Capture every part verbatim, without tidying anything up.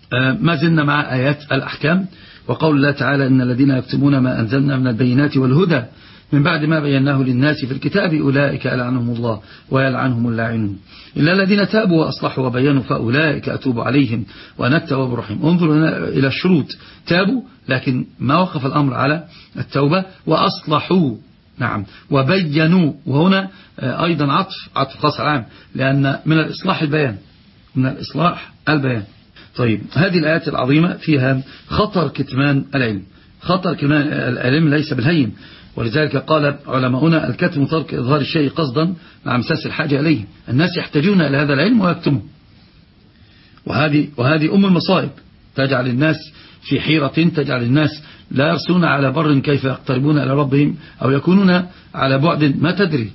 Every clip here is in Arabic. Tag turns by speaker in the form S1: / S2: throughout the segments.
S1: ما زلنا مع آيات الأحكام، وقول الله تعالى إن الذين يكتمون ما أنزلنا من البينات والهدى من بعد ما بيناه للناس في الكتاب أولئك يلعنهم الله ويلعنهم اللاعنون إلا الذين تابوا وأصلحوا وبينوا فأولئك أتوب عليهم وأنا التواب الرحيم. انظروا هنا إلى الشروط، تابوا لكن ما وقف الأمر على التوبة، وأصلحوا نعم وبينوا، وهنا أيضا عطف عطف خاص العام، لأن من الإصلاح البيان، من الإصلاح البيان. طيب هذه الآيات العظيمة فيها خطر كتمان العلم، خطر كتمان العلم ليس بالهين، ولذلك قال علماؤنا الكتم ترك إظهار الشيء قصدا مع مساس الحاجة إليه. الناس يحتاجون إلى هذا العلم ويكتمه، وهذه, وهذه أم المصائب، تجعل الناس في حيرة، تجعل الناس لا يرسلون على بر كيف يقتربون إلى ربهم، أو يكونون على بعد ما تدري.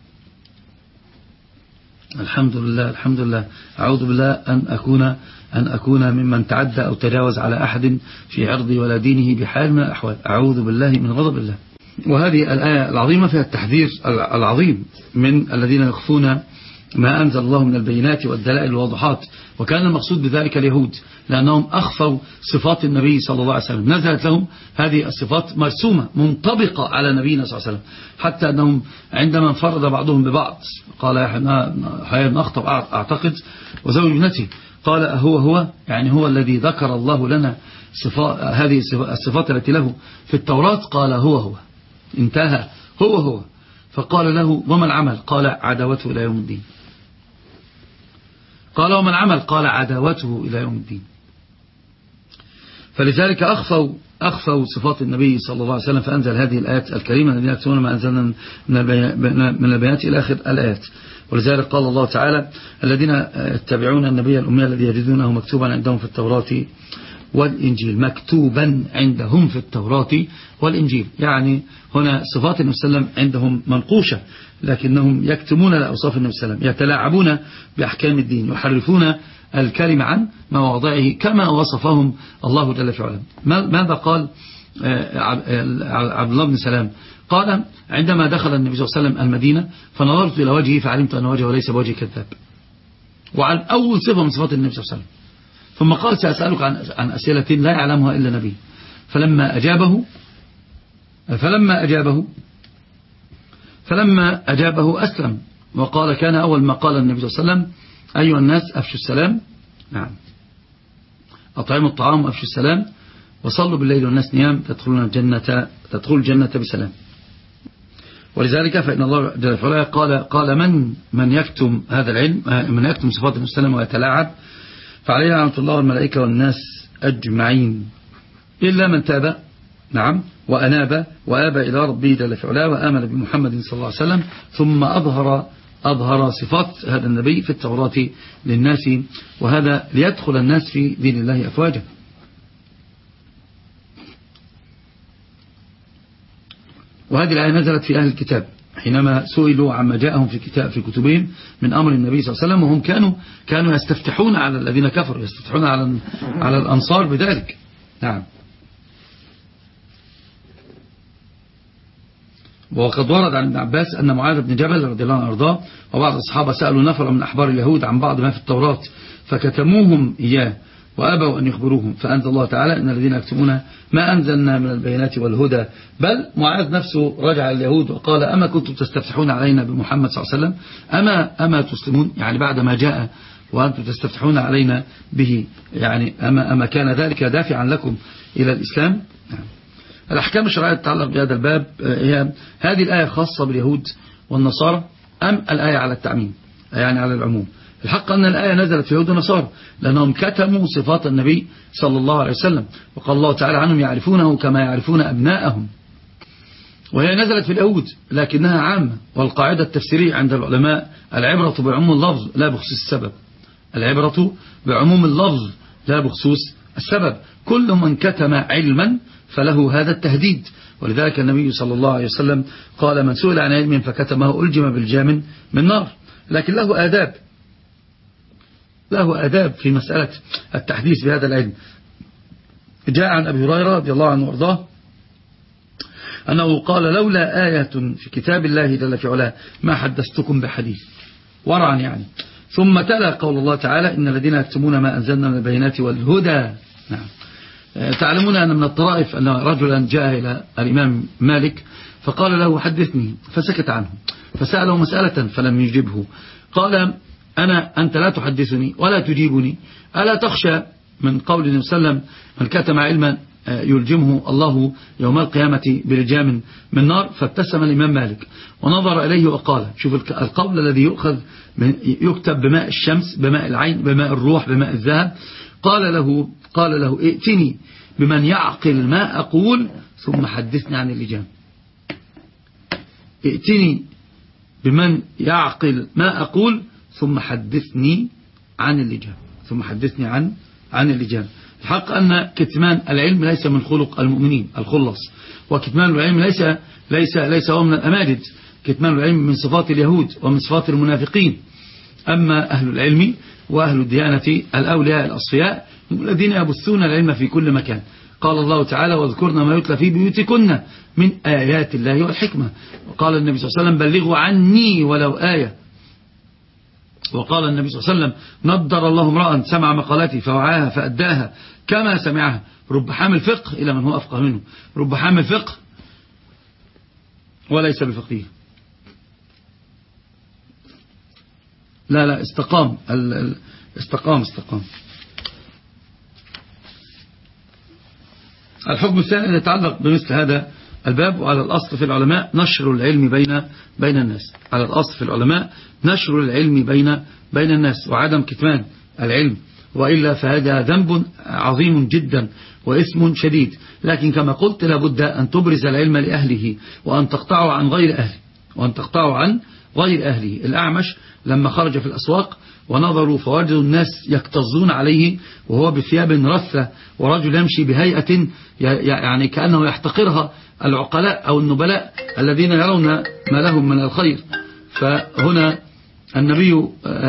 S1: الحمد لله الحمد لله، أعوذ بالله أن أكون أن أكون ممن تعدى أو تجاوز على أحد في عرضي ولا دينه بحال من الأحوال، أعوذ بالله من غضب الله. وهذه الآية العظيمة فيها التحذير العظيم من الذين يخفون ما أنزل الله من البينات والدلائل الواضحات، وكان المقصود بذلك اليهود، لأنهم أخفوا صفات النبي صلى الله عليه وسلم، نزلت لهم هذه الصفات مرسومة منطبقة على نبينا صلى الله عليه وسلم، حتى أنهم عندما انفرد بعضهم ببعض قال يحيى بن أخطب أعتقد وزوج ابنته، قال هو هو يعني هو الذي ذكر الله لنا صفات هذه الصفات التي له في التوراة، قال هو هو، انتهى هو هو. فقال له وما العمل؟ قال عداوته إلى يوم الدين. قال وما العمل؟ قال عداوته إلى يوم الدين. فلذلك أخفوا أخفوا صفات النبي صلى الله عليه وسلم، فأنزل هذه الآيات الكريمة الذين يكتمون ما أنزلنا من البيانات إلى آخر الآيات. ولذلك قال الله تعالى الذين يتبعون النبي الأمي الذي يجدونه مكتوبا عندهم في التوراة والإنجيل، مكتوبا عندهم في التوراة والإنجيل، يعني هنا صفات النبي صلى الله عليه وسلم عندهم منقوشة، لكنهم يكتمون لأوصاف النبي صلى الله عليه وسلم، يتلاعبون بأحكام الدين، يحرفون الكلمة عن مواضعه كما وصفهم الله جل في علاه. ماذا قال عبد الله بن سلام؟ قال عندما دخل النبي صلى الله عليه وسلم المدينة فنظرت إلى وجهه فعلمت أن وجهه ليس بوجه كذاب، وعن أول صفة من صفات النبي صلى الله عليه وسلم. ثم قال سأسألك عن عن أسئلة لا يعلمها إلا نبي. فلما أجابه فلما أجابه فلما أجابه أسلم، وقال كان أول ما قال النبي صلى الله عليه وسلم أيها الناس أفشوا السلام، نعم أطعموا الطعام وأفشوا السلام وصلوا بالليل والناس نيام تدخلون الجنة تدخل الجنة بسلام. ولذلك فإن الله جل وعلا قال قال من من يكتم هذا العلم، من يكتم صفات المسلم ويتلاعب فعليه لعنة الله والملائكة والناس أجمعين إلا من تاب نعم وأناب وآب إلى ربه جل وعلا وآمن بمحمد صلى الله عليه وسلم، ثم أظهر أظهر صفات هذا النبي في التوراة للناس، وهذا ليدخل الناس في دين الله أفواجا. وهذه الآية نزلت في أهل الكتاب حينما سئلوا عما جاءهم في كتاب في كتبهم من أمر النبي صلى الله عليه وسلم، وهم كانوا كانوا يستفتحون على الذين كفروا، يستفتحون على على الأنصار بذلك. نعم. وقد ورد عن ابن عباس أن معاذ بن جبل رضي الله عنه وارضاه وبعض الصحابة سألوا نفر من أحبار اليهود عن بعض ما في التوراة فكتموهم إياه وأبوا أن يخبروهم، فأنزل الله تعالى إن الذين يكتمون ما أنزلنا من البينات والهدى. بل معاذ نفسه رجع اليهود وقال أما كنتم تستفتحون علينا بمحمد صلى الله عليه وسلم أما, أما تسلمون، يعني بعد ما جاء وأنتم تستفتحون علينا به، يعني أما, أما كان ذلك دافعا لكم إلى الإسلام. الأحكام الشرعية تتعلق بهذا الباب هي هذه الآية خاصة باليهود والنصارى أم الآية على التعميم يعني على العموم؟ الحق أن الآية نزلت في يهود والنصارى لأنهم كتموا صفات النبي صلى الله عليه وسلم، وقال الله تعالى عنهم يعرفونه كما يعرفون أبناءهم. وهي نزلت في اليهود لكنها عامة، والقاعدة التفسيرية عند العلماء العبرة بعموم اللفظ لا بخصوص السبب، العبرة بعموم اللفظ لا بخصوص السبب. كل من كتم علما فله هذا التهديد، ولذلك النبي صلى الله عليه وسلم قال من سئل عن علم فكتمه ألجم بالجام من نار. لكن له آداب، له آداب في مسألة التحديث بهذا العلم. جاء عن أبي هريرة رضي الله عنه وارضاه أنه قال لولا آية في كتاب الله جل في علاه ما حدثتكم بحديث ورعا، يعني ثم تلا قول الله تعالى إن الذين يكتمون ما أنزلنا من البينات والهدى. نعم. تعلمون أن من الطرائف أن رجلا جاء إلى الإمام مالك فقال له حدثني، فسكت عنه، فسأله مسألة فلم يجبه. قال أنا أنت لا تحدثني ولا تجيبني، ألا تخشى من قول النبي صلى الله عليه وسلم من كتم علما يلجمه الله يوم القيامة بلجام من نار؟ فابتسم الإمام مالك ونظر إليه وقال، شوف القول الذي يؤخذ يكتب بماء الشمس، بماء العين، بماء الروح، بماء الذهب. قال له قال له ائتني بمن يعقل ما أقول ثم حدثني عن اللجام. ائتني بمن يعقل ما أقول ثم حدثني عن اللجام ثم حدثني عن عن اللجام. الحق أن كتمان العلم ليس من خلق المؤمنين الخلص، وكتمان العلم ليس ليس ليس هو من الأماجد. كتمان العلم من صفات اليهود ومن صفات المنافقين. أما أهل العلم وأهل الديانة الأولياء الأصفياء الذين يبثون العلم في كل مكان. قال الله تعالى واذكرنا ما يتلى في بيوتكن من آيات الله والحكمة. وقال النبي صلى الله عليه وسلم بلغوا عني ولو آية. وقال النبي صلى الله عليه وسلم نضر الله امرأ سمع مقالتي فوعاها فأداها كما سمعها. رب حامل فقه إلى من هو أفقه منه، رب حامل فقه وليس بفقيه. لا لا استقام استقام استقام. الحكم الثاني يتعلق بمثل هذا الباب. وعلى الأصل في العلماء نشر العلم بين بين الناس. على الأصل في العلماء نشر العلم بين بين الناس وعدم كتمان العلم، وإلا فهذا ذنب عظيم جدا وإثم شديد. لكن كما قلت لابد أن تبرز العلم لأهله وأن تقطعه عن غير أهله وأن تقطعه عن غير أهله. الأعمش لما خرج في الأسواق ونظروا فوجدوا الناس يكتظون عليه وهو بثياب رثة، ورجل يمشي بهيئة يعني كأنه يحتقرها العقلاء أو النبلاء الذين يرون ما لهم من الخير. فهنا النبي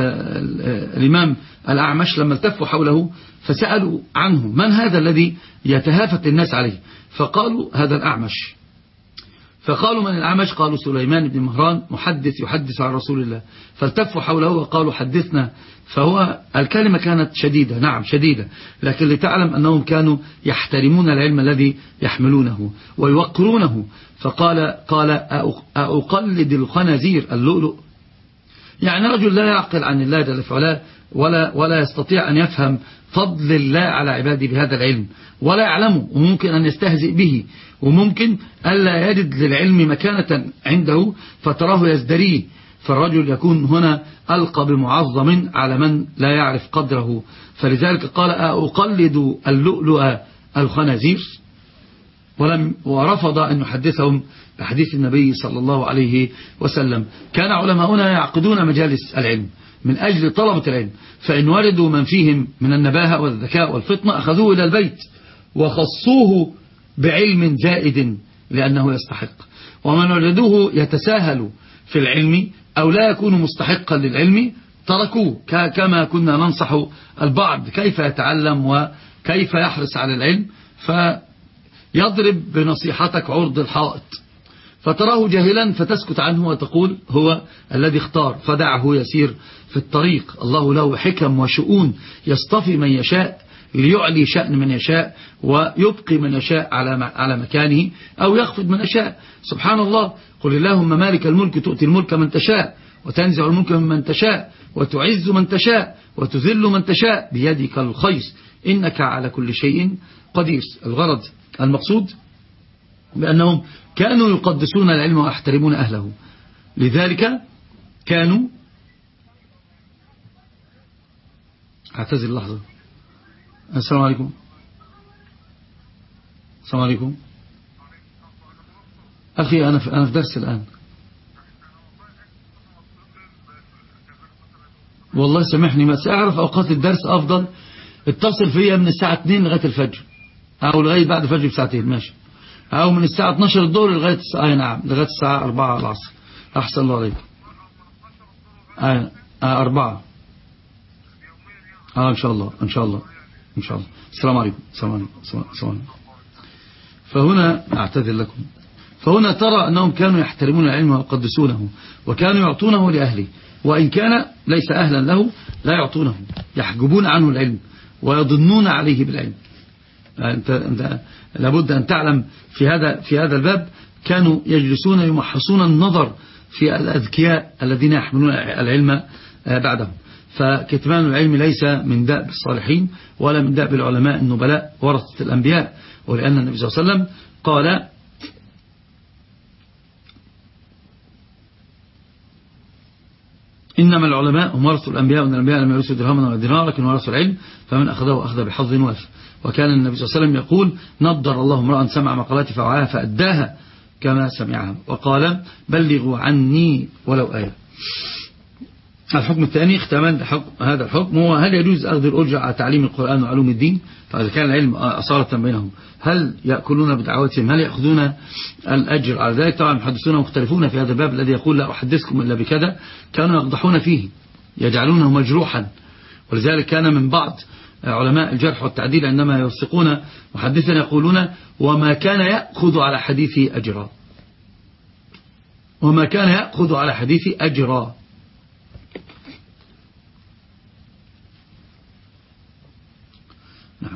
S1: الإمام الأعمش لما التفوا حوله فسألوا عنه من هذا الذي يتهافت الناس عليه؟ فقالوا هذا الأعمش. فقالوا من الأعمش؟ قالوا سليمان بن مهران محدث يحدث عن رسول الله. فالتفوا حوله وقالوا حدثنا. فهو الكلمة كانت شديدة، نعم شديدة، لكن لتعلم أنهم كانوا يحترمون العلم الذي يحملونه ويوقرونه. فقال قال أقلد الخنازير اللؤلؤ؟ يعني رجل لا يعقل عن الله جل وعلا ولا ولا يستطيع أن يفهم فضل الله على عباده بهذا العلم ولا يعلمه، وممكن أن يستهزئ به، وممكن ألا يجد للعلم مكانة عنده فتراه يزدريه. فالرجل يكون هنا ألقى بمعظم على من لا يعرف قدره. فلذلك قال أقلد اللؤلؤ الخنازير، ولم ورفض أن يحدثهم بحديث النبي صلى الله عليه وسلم. كان علماؤنا يعقدون مجالس العلم من أجل طلبة العلم، فإن وردوا من فيهم من النباهة والذكاء والفطنة أخذوه إلى البيت وخصوه بعلم زائد لأنه يستحق. ومن وجدوه يتساهل في العلم أو لا يكون مستحقا للعلم تركوه، كما كنا ننصح البعض كيف يتعلم وكيف يحرص على العلم، فيضرب بنصيحتك عرض الحائط فتراه جاهلا فتسكت عنه وتقول هو الذي اختار فدعه يسير في الطريق. الله له حكم وشؤون، يصطفي من يشاء ليعلي شأن من يشاء ويبقي من يشاء على على مكانه أو يخفض من يشاء. سبحان الله. قل اللهم مالك الملك تؤتي الملك من تشاء وتنزع الملك ممن تشاء وتعز من تشاء وتذل من تشاء بيدك الخير إنك على كل شيء قدير. الغرض المقصود بأنهم كانوا يقدسون العلم ويحترمون أهله، لذلك كانوا اعتذر اللحظة. السلام عليكم. السلام عليكم أخي، أنا في, أنا في درس الآن والله سامحني، بس أعرف أوقات الدرس أفضل اتصل فيا من الساعة اثنين لغاية الفجر أو لغاية بعد الفجر بساعتين ماشي، أو من الساعة اثناشر الظهر لغاية الساعة نعم لغاية الساعة أربعة العصر. أحسن الله عليكم. آه آه أربعة آه إن شاء الله إن شاء الله إن شاء الله. السلام عليكم. السلام عليكم. السلام عليكم. فهنا أعتذر لكم. فهنا ترى أنهم كانوا يحترمون العلم ويقدسونه وكانوا يعطونه لأهله، وإن كان ليس أهلا له لا يعطونه، يحجبون عنه العلم ويضنون عليه بالعلم. أنت, أنت لابد أن تعلم في هذا في هذا الباب كانوا يجلسون يمحصون النظر في الأذكياء الذين يحملون العلم بعدهم. فكتمان العلم ليس من دأب الصالحين ولا من دأب العلماء النبلاء ورثة الأنبياء، ولأن النبي صلى الله عليه وسلم قال إنما العلماء هم ورثوا الأنبياء، وأن الأنبياء لم يورثوا درهما ولا دينارا لكن ورثوا العلم، فمن أخذه أخذ بحظ وافر. وكان النبي صلى الله عليه وسلم يقول نضر الله امرأ سمع مقالاتي فوعاها فأداها كما سمعها، وقال بلغوا عني ولو آية. الحكم الثاني اختمان هذا الحكم هو هل يجوز أخذ الأجرة على تعليم القرآن وعلوم الدين؟ فإذا كان العلم أصالة بينهم هل يأكلون بدعوتهم؟ هل يأخذون الأجر على ذلك؟ طبعا المحدثون مختلفون في هذا الباب الذي يقول لا أحدثكم إلا بكذا، كانوا يقضحون فيه يجعلونه مجروحا. ولذلك كان من بعض علماء الجرح والتعديل عندما يوثقون محدثا يقولون وما كان يأخذ على حديثه أجرا، وما كان يأخذ على حديثه أجرا. نعم.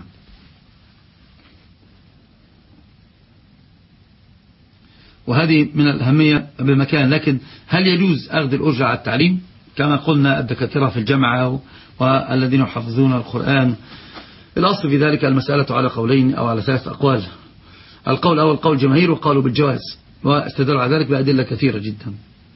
S1: وهذه من الأهمية بمكان. لكن هل يجوز أخذ الأجرة على التعليم كما قلنا الدكاترة في الجامعة والذين يحفظون القرآن؟ الأصل في ذلك المسألة على قولين أو على ثلاث أقوال. القول الأول قول جماهير وقالوا بالجواز، واستدلوا على ذلك بأدلة كثيرة جدا.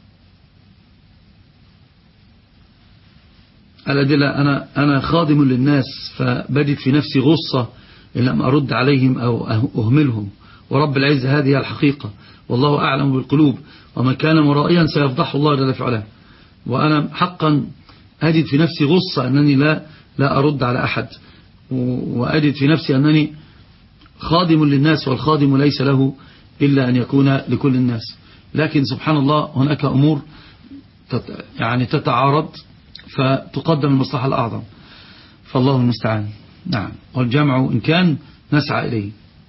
S1: الأدلة أنا, أنا خادم للناس فبجد في نفسي غصة إن لم أرد عليهم أو أهملهم، ورب العزة هذه الحقيقة والله أعلم بالقلوب، ومن كان مرائيا سيفضح الله جل في علاه. وأنا حقا أجد في نفسي غصة أنني لا, لا أرد على أحد، وأجد في نفسي أنني خادم للناس، والخادم ليس له إلا أن يكون لكل الناس. لكن سبحان الله هناك أمور يعني تتعارض فتقدم المصلحة الأعظم، فالله المستعان. نعم. والجمع إن كان نسعى إليه.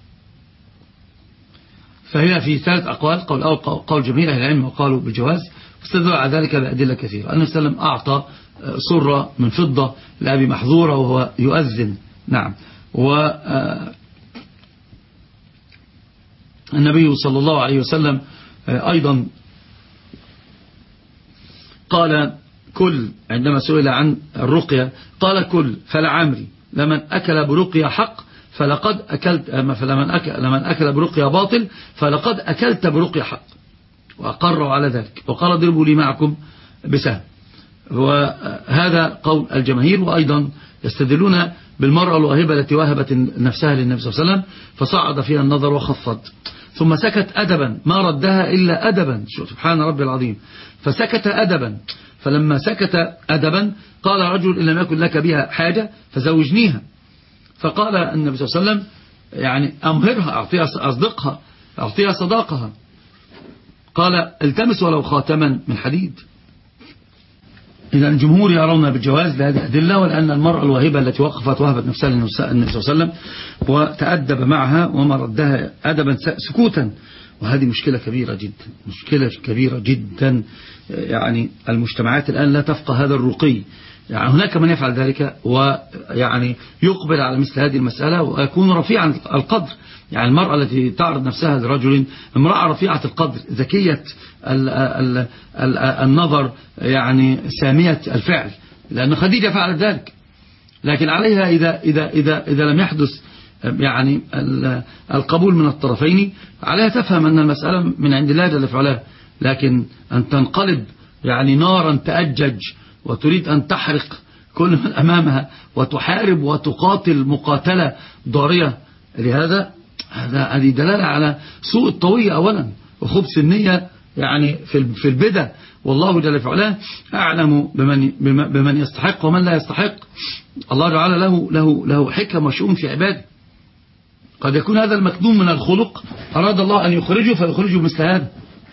S1: فهي في ثلاث أقوال. قول أول قول جميع أهل العلم وقالوا بالجواز، واستدلوا على ذلك بأدلة كثيرة. النبي صلى الله عليه وسلم أعطى صرة من فضة لأبي محذورة وهو يؤذن. نعم. والنبي صلى الله عليه وسلم أيضا قال كل، عندما سئل عن الرقية قال كل فلعمري لمن أكل برقية حق فلقد أكلت، فلمن أكل, لمن أكل برقية باطل فلقد أكلت برقية حق، وأقروا على ذلك. وقال ضربوا لي معكم بسهم. وهذا قول الجماهير. وأيضا يستدلون بالمرأة الواهبة التي وهبت نفسها للنبي صلى الله عليه وسلم فصعد فيها النظر وخفض ثم سكت أدبا، ما ردها إلا أدبا، سبحان ربي العظيم، فسكت أدبا. فلما سكت أدبا قال رجل إن لم يكن لك بها حاجة فزوجنيها. فقال النبي صلى الله عليه وسلم يعني أمهرها، أعطيها أصدقها، أعطيها صداقها. قال التمس ولو خاتما من حديد. إذا الجمهور يرون بالجواز لهذه الأدلة، ولأن المرأة الواهبة التي وقفت وهبت نفسها للنبي صلى الله عليه وسلم وتأدب معها وما ردها أدبا سكوتا، وهذه مشكلة كبيرة جدا، مشكلة كبيرة جدا. يعني المجتمعات الآن لا تفقه هذا الرقي. يعني هناك من يفعل ذلك ويعني يقبل على مثل هذه المسألة ويكون رفيعا القدر. يعني المرأة التي تعرض نفسها لرجل امرأة رفيعة القدر، ذكية ال ال ال النظر، يعني سامية الفعل، لأن خديجة فعلت ذلك. لكن عليها إذا, إذا, إذا, إذا لم يحدث يعني القبول من الطرفين عليها تفهم أن المسألة من عند الله جل في علاه. لكن أن تنقلب يعني نارا تأجج وتريد أن تحرق كل من أمامها وتحارب وتقاتل مقاتلة ضارية، لهذا هذا هذه دلالة على سوء الطوية أولا وخبث النية يعني في البدع. والله جل في علاه أعلم بمن, بمن يستحق ومن لا يستحق. الله تعالى له, له, له حكم وشؤون في عباده. قد يكون هذا المكنون من الخلق أراد الله أن يخرجه فيخرجه مثل هذا.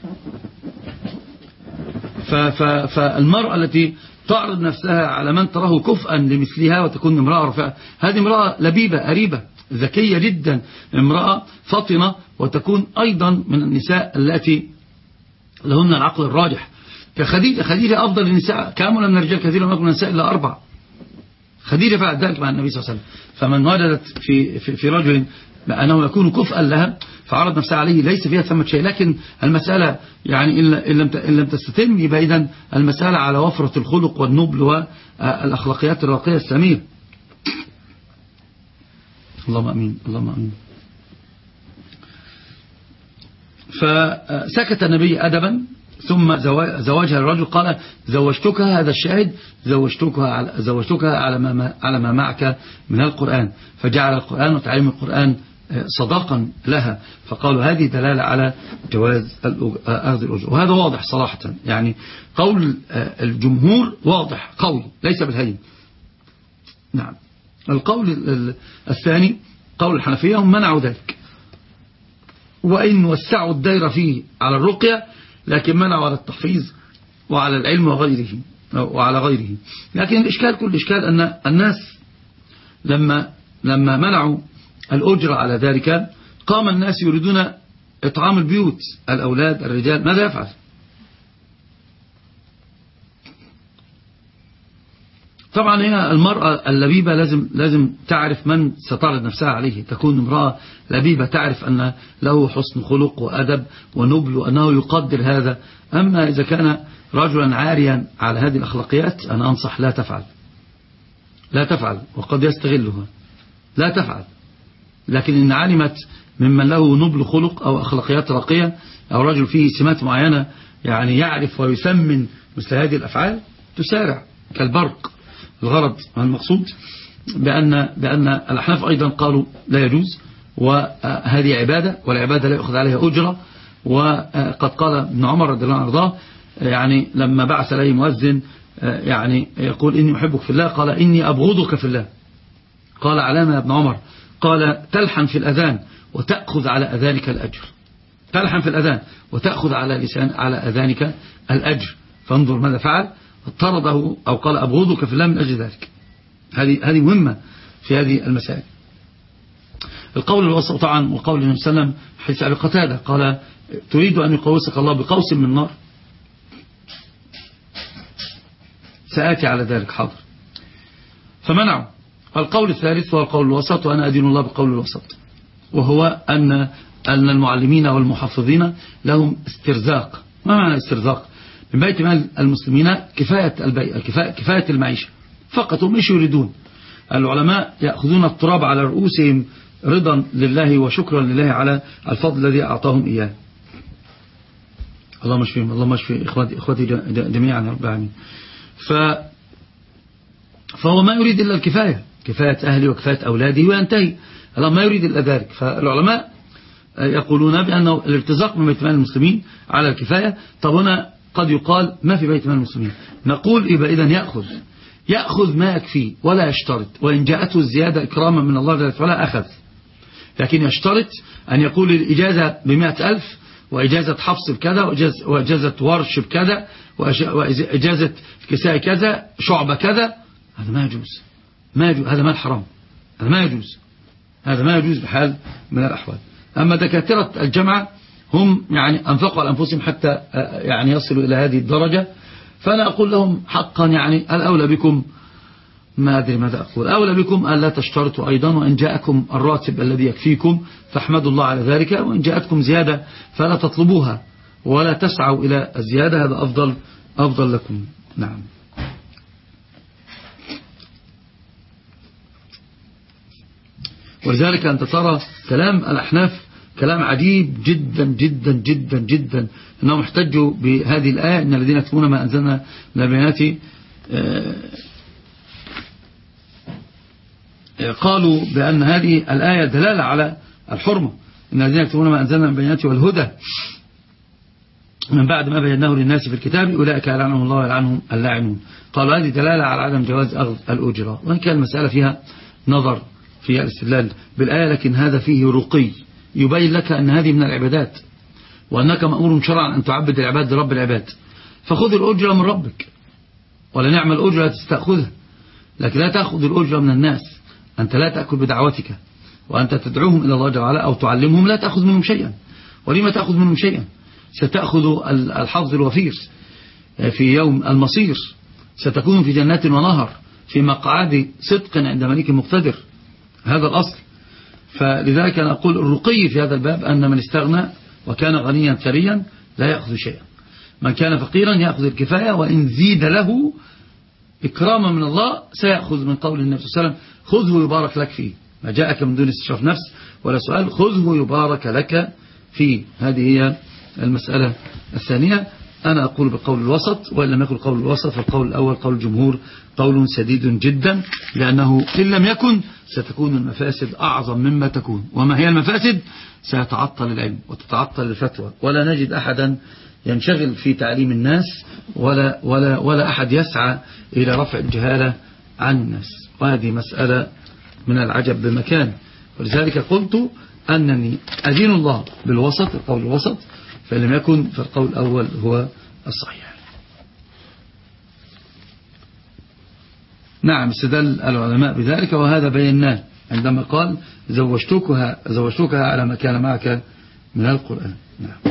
S1: فالمرأة التي تعرض نفسها على من تراه كفءا لمثلها وتكون امرأة رفيعة، هذه امرأة لبيبة قريبة ذكية جدا، امرأة فطنة، وتكون أيضا من النساء التي لهن العقل الراجح. كخديجة. خديجة أفضل النساء، كاملا من الرجال كثيرا ومن النساء إلا أربع. خديجة فعلت ذلك مع النبي صلى الله عليه وسلم. فمن وجدت في, في, في رجل أنه يكون كفءا لها فعرض نفسها عليه ليس فيها ثمة شيء. لكن المسألة يعني إن لم إن لم تستتم يبقى إذن المسألة على وفرة الخلق والنبل والأخلاقيات الراقية السمية. اللهم أمين اللهم أمين. فسكت النبي أدبا ثم زواجها الرجل قال زوجتكها، هذا الشاهد، زوجتكها على, زوجتكها على ما, على ما معك من القرآن. فجعل القرآن وتعليم القرآن صداقا لها. فقالوا هذه دلالة على جواز أخذ الأجر. وهذا واضح صراحة، يعني قول الجمهور واضح قوي ليس بالهين. نعم. القول الثاني قول الحنفية هم منعوا ذلك، وإن وسعوا الدائرة فيه على الرقية، لكن منعوا على التحفيظ وعلى العلم وغيره وعلى غيره. لكن الإشكال كل الإشكال أن الناس لما لما منعوا الأجر على ذلك قام الناس يريدون إطعام البيوت، الأولاد الرجال، ماذا يفعل؟ طبعا هنا المرأة اللبيبة لازم لازم تعرف من ستعرض نفسها عليه، تكون امرأة لبيبة تعرف أن له حسن خلق وأدب ونبل وأنه يقدر هذا. أما إذا كان رجلا عاريا على هذه الأخلاقيات أنا أنصح لا تفعل، لا تفعل، وقد يستغلها، لا تفعل. لكن إن علمت ممن له نبل خلق أو أخلاقيات راقية أو رجل فيه سمات معينة يعني يعرف ويثمن مثل هذه الأفعال تسارع كالبرق. الغرض والمقصود بأن, بأن الأحناف أيضا قالوا لا يجوز، وهذه عبادة والعبادة لا يأخذ عليها أجرة. وقد قال ابن عمر رضي الله عنه وارضاه يعني لما بعث إليه مؤذن يعني يقول إني أحبك في الله، قال إني أبغضك في الله. قال علامة يا ابن عمر؟ قال تلحن في الأذان وتأخذ على أذانك الأجر، تلحن في الأذان وتأخذ على لسان على أذانك الأجر. فانظر ماذا فعل، اضطرده أو قال أبغضك في الله من أجل ذلك. هذه هذه مهمة في هذه المسائل. القول الوسط طبعا وقول النبي صلى الله عليه وسلم حديث أبي قتادة قال تريد أن يقوسك الله بقوس من نار؟ سآتي على ذلك حاضر. فمنعوا. القول الثالث هو القول الوسط، وأنا أدين الله بقول الوسط، وهو أن أن المعلمين والمحفظين لهم استرزاق. ما معنى استرزاق؟ من بيت مال المسلمين كفاية البيع، كفاية, كفاية المعيشة فقط، هم ايش يريدون؟ العلماء يأخذون التراب على رؤوسهم رضا لله وشكرا لله على الفضل الذي أعطاهم إياه. اللهم اشفيهم، اللهم اشفي إخواتي, إخواتي جميعا يا رب العالمين. ف فهو ما يريد إلا الكفاية، كفاية أهلي وكفاية أولادي وينتهي. الله ما يريد إلا ذلك. فالعلماء يقولون بأنه الارتزاق من بيت مال المسلمين على الكفاية. طب هنا قد يقال ما في بيت مال المسلمين، نقول يبقى إذن يأخذ يأخذ ما يكفي ولا يشترط، وإن جاءته الزيادة إكراما من الله جل وعلا أخذ. لكن يشترط أن يقول الإجازة بمئة ألف، وإجازة حفص بكذا، وإجازة ورش بكذا، وإجازة كساء كذا، شعبة كذا. هذا ما يجوز، ما يجوز، هذا مال حرام، هذا ما يجوز، هذا ما يجوز بحال من الأحوال. أما دكاترة الجامعة هم يعني أنفقوا على أنفسهم حتى يعني يصلوا إلى هذه الدرجة، فأنا أقول لهم حقا يعني الأولى بكم، ما أدري ماذا أقول، أولى بكم أن لا تشترطوا أيضا. وإن جاءكم الراتب الذي يكفيكم فاحمدوا الله على ذلك، وإن جاءتكم زيادة فلا تطلبوها ولا تسعوا إلى الزيادة، هذا أفضل أفضل لكم. نعم. ولذلك أنت ترى كلام الأحناف كلام عجيب جدا جدا جدا جدا، أنهم احتجوا بهذه الآية إن الذين يكتمون ما أنزلنا من البينات قالوا بأن هذه الآية دلالة على الحرمة، إن الذين يكتمون ما أنزلنا من البينات والهدى من بعد ما بيناه للناس في الكتاب أولئك يلعنهم الله ويلعنهم اللاعنون. قالوا هذه دلالة على عدم جواز أخذ الأجرة، وإن كان المسألة فيها نظر في الاستدلال بالآية، لكن هذا فيه رقي يبين لك أن هذه من العبادات، وأنك مأمور شرعا أن تعبد العباد لرب العباد، فخذ الأجرة من ربك، ولا نعم الأجرة تستأخذها، لكن لا تأخذ الأجرة من الناس. أنت لا تأكل بدعوتك، وأنت تدعوهم إلى الله جل وعلا أو تعلمهم، لا تأخذ منهم شيئا. ولما تأخذ منهم شيئا؟ ستأخذ الحظ الوفير. في يوم المصير ستكون في جنات ونهر في مقعد صدق عند مليك مقتدر. هذا الأصل. فلذلك أنا أقول الرقي في هذا الباب أن من استغنى وكان غنيا ثريا لا يأخذ شيئا، من كان فقيرا يأخذ الكفاية، وإن زيد له إكراما من الله سيأخذ من قول النبي صلى الله عليه وسلم خذه يبارك لك فيه، ما جاءك من دون استشراف نفس ولا سؤال، خذه يبارك لك فيه. هذه هي المسألة الثانية. أنا أقول بالقول الوسط، وإن لم يكن قول الوسط فالقول الأول قول الجمهور قول سديد جدا، لأنه إن لم يكن ستكون المفاسد أعظم مما تكون. وما هي المفاسد؟ سيتعطل العلم وتتعطل الفتوى، ولا نجد أحدا ينشغل في تعليم الناس، ولا, ولا, ولا أحد يسعى إلى رفع الجهالة عن الناس. وهذه مسألة من العجب بمكان. ولذلك قلت أنني أدين الله بالوسط، القول الوسط، فإن لم يكن فالقول الأول هو الصحيح. نعم، استدل العلماء بذلك، وهذا بيناه عندما قال زوجتكها, زوجتكها على ما كان معك من القرآن. نعم.